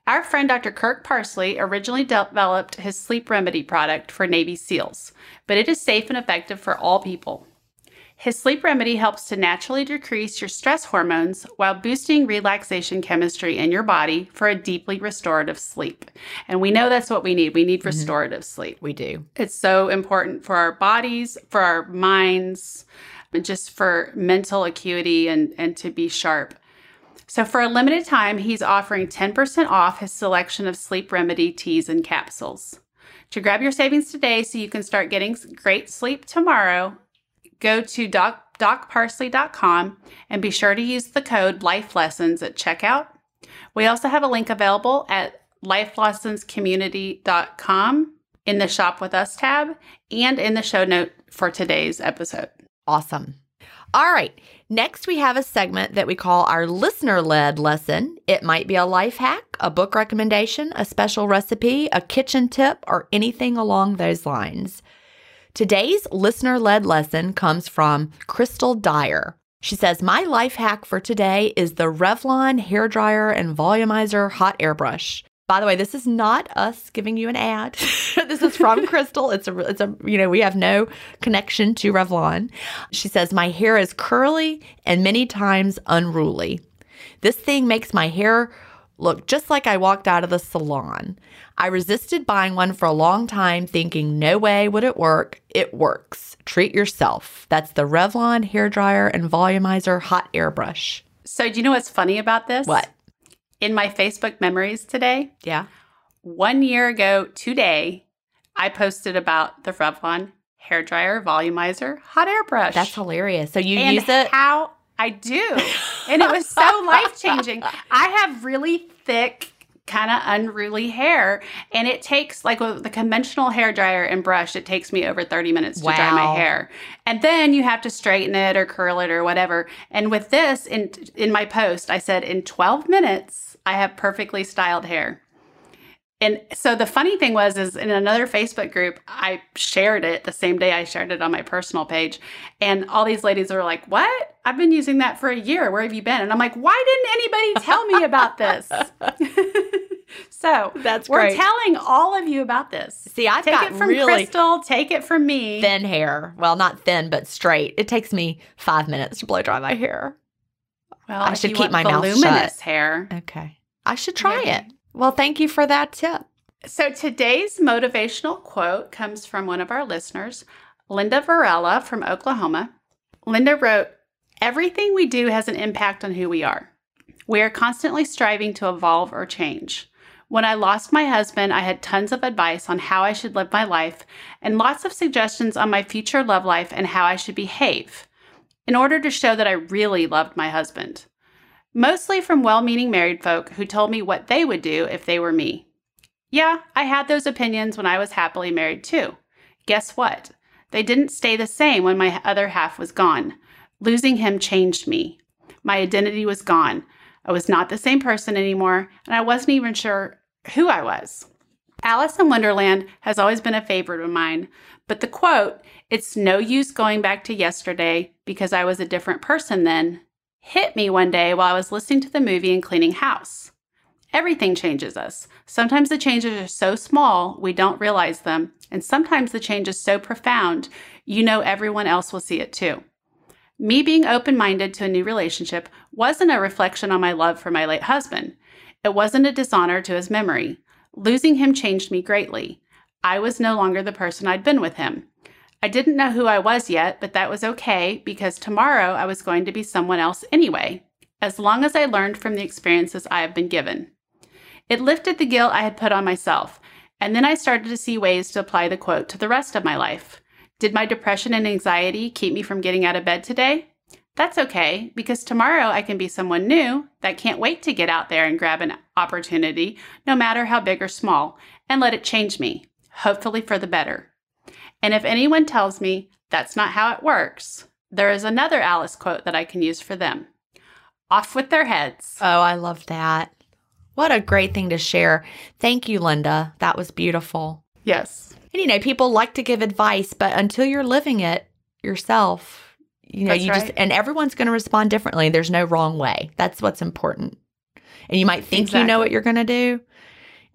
A: Our friend Doctor Kirk Parsley originally developed his Sleep Remedy product for Navy SEALs, but it is safe and effective for all people. His Sleep Remedy helps to naturally decrease your stress hormones while boosting relaxation chemistry in your body for a deeply restorative sleep. And we know that's what we need. We need restorative mm-hmm. sleep.
B: We do.
A: It's so important for our bodies, for our minds, and just for mental acuity and, and to be sharp. So for a limited time, he's offering ten percent off his selection of Sleep Remedy teas and capsules. To grab your savings today so you can start getting great sleep tomorrow, go to doc, doc parsley dot com and be sure to use the code LIFELESSONS at checkout. We also have a link available at life lessons community dot com in the Shop With Us tab and in the show note for today's episode.
B: Awesome. All right. Next, we have a segment that we call our listener-led lesson. It might be a life hack, a book recommendation, a special recipe, a kitchen tip, or anything along those lines. Today's listener-led lesson comes from Crystal Dyer. She says, my life hack for today is the Revlon hairdryer and volumizer hot air brush. By the way, this is not us giving you an ad. This is from Crystal. It's a, it's a, you know, we have no connection to Revlon. She says, my hair is curly and many times unruly. This thing makes my hair look just like I walked out of the salon. I resisted buying one for a long time, thinking no way would it work. It works. Treat yourself. That's the Revlon hairdryer and volumizer hot air brush.
A: So do you know what's funny about this?
B: What?
A: In my Facebook memories today,
B: yeah,
A: one year ago today, I posted about the Revlon hairdryer volumizer hot air brush.
B: That's hilarious. So you
A: and
B: use it?
A: How I do. And it was so life-changing. I have really thick, kind of unruly hair, and it takes, like with the conventional hairdryer and brush, it takes me over thirty minutes to
B: wow.
A: dry my hair. And then you have to straighten it or curl it or whatever. And with this, in in my post, I said, in twelve minutes, I have perfectly styled hair. And so the funny thing was, is in another Facebook group, I shared it the same day I shared it on my personal page. And all these ladies were like, what? I've been using that for a year. Where have you been? And I'm like, why didn't anybody tell me about this? So
B: that's
A: we're
B: great.
A: telling all of you about this.
B: See, I've
A: take
B: got
A: it from
B: really
A: Crystal. Take it from me.
B: Thin hair. Well, not thin, but straight. It takes me five minutes to blow dry my hair.
A: Well,
B: I
A: if
B: should
A: you
B: keep
A: want
B: my mouth
A: voluminous
B: shut.
A: hair.
B: Okay. I should try
A: Yeah.
B: it. Well, thank you for that tip.
A: So today's motivational quote comes from one of our listeners, Linda Varela from Oklahoma. Linda wrote, everything we do has an impact on who we are. We are constantly striving to evolve or change. When I lost my husband, I had tons of advice on how I should live my life and lots of suggestions on my future love life and how I should behave in order to show that I really loved my husband. Mostly from well-meaning married folk who told me what they would do if they were me. Yeah, I had those opinions when I was happily married too. Guess what? They didn't stay the same when my other half was gone. Losing him changed me. My identity was gone. I was not the same person anymore, and I wasn't even sure who I was. Alice in Wonderland has always been a favorite of mine, but the quote, "It's no use going back to yesterday because I was a different person then," hit me one day while I was listening to the movie and cleaning house. Everything changes us. Sometimes the changes are so small we don't realize them, and sometimes the change is so profound you know everyone else will see it too. Me being open-minded to a new relationship wasn't a reflection on my love for my late husband. It wasn't a dishonor to his memory. Losing him changed me greatly. I was no longer the person I'd been with him. I didn't know who I was yet, but that was okay because tomorrow I was going to be someone else anyway, as long as I learned from the experiences I have been given. It lifted the guilt I had put on myself, and then I started to see ways to apply the quote to the rest of my life. Did my depression and anxiety keep me from getting out of bed today? That's okay, because tomorrow I can be someone new that can't wait to get out there and grab an opportunity, no matter how big or small, and let it change me, hopefully for the better. And if anyone tells me that's not how it works, there is another Alice quote that I can use for them. Off with their heads.
B: Oh, I love that. What a great thing to share. Thank you, Linda. That was beautiful.
A: Yes.
B: And you know, people like to give advice, but until you're living it yourself, you know,
A: That's
B: you
A: right.
B: just, and everyone's going to respond differently. There's no wrong way. That's what's important. And you might think
A: Exactly.
B: you know what you're going to do,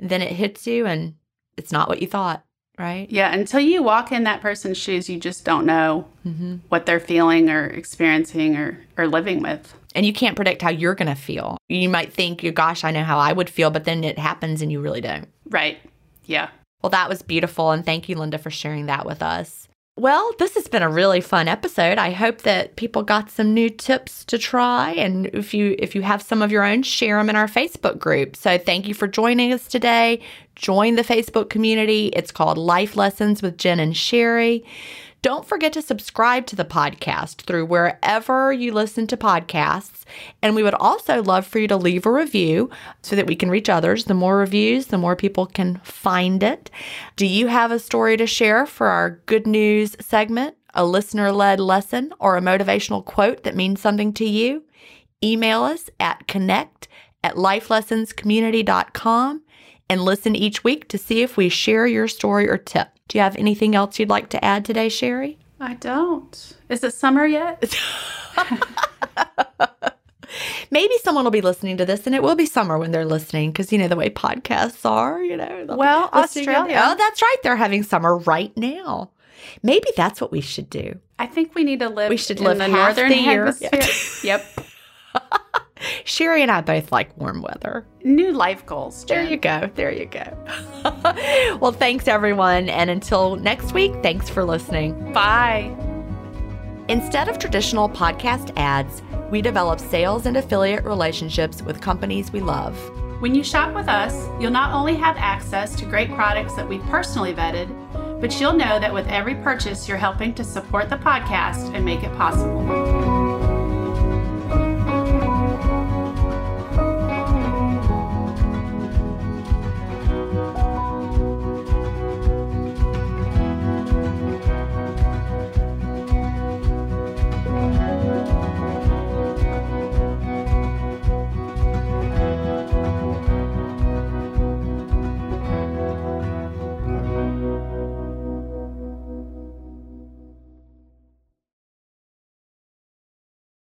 B: then it hits you and it's not what you thought, right?
A: Yeah, until you walk in that person's shoes, you just don't know
B: Mm-hmm.
A: what they're feeling or experiencing or, or living with.
B: And you can't predict how you're going to feel. You might think, gosh, I know how I would feel, but then it happens and you really don't.
A: Right. Yeah.
B: Well, that was beautiful. And thank you, Linda, for sharing that with us. Well, this has been a really fun episode. I hope that people got some new tips to try. And if you if you have some of your own, share them in our Facebook group. So thank you for joining us today. Join the Facebook community. It's called Life Lessons with Jen and Sherry. Don't forget to subscribe to the podcast through wherever you listen to podcasts. And we would also love for you to leave a review so that we can reach others. The more reviews, the more people can find it. Do you have a story to share for our good news segment, a listener-led lesson, or a motivational quote that means something to you? Email us at connect at lifelessonscommunity dot com and listen each week to see if we share your story or tip. Do you have anything else you'd like to add today, Sherry?
A: I don't. Is it summer yet?
B: Maybe someone will be listening to this and it will be summer when they're listening because, you know, the way podcasts are, you know.
A: Well, Australia.
B: Oh, that's right. They're having summer right now. Maybe that's what we should do.
A: I think we need to live
B: We should
A: in
B: live
A: the
B: half
A: northern
B: the year.
A: hemisphere. Yep.
B: Sherry and I both like warm weather.
A: New life goals, Jen.
B: There you go. There you go. Well, thanks, everyone. And until next week, thanks for listening.
A: Bye.
B: Instead of traditional podcast ads, we develop sales and affiliate relationships with companies we love.
A: When you shop with us, you'll not only have access to great products that we've personally vetted, but you'll know that with every purchase, you're helping to support the podcast and make it possible.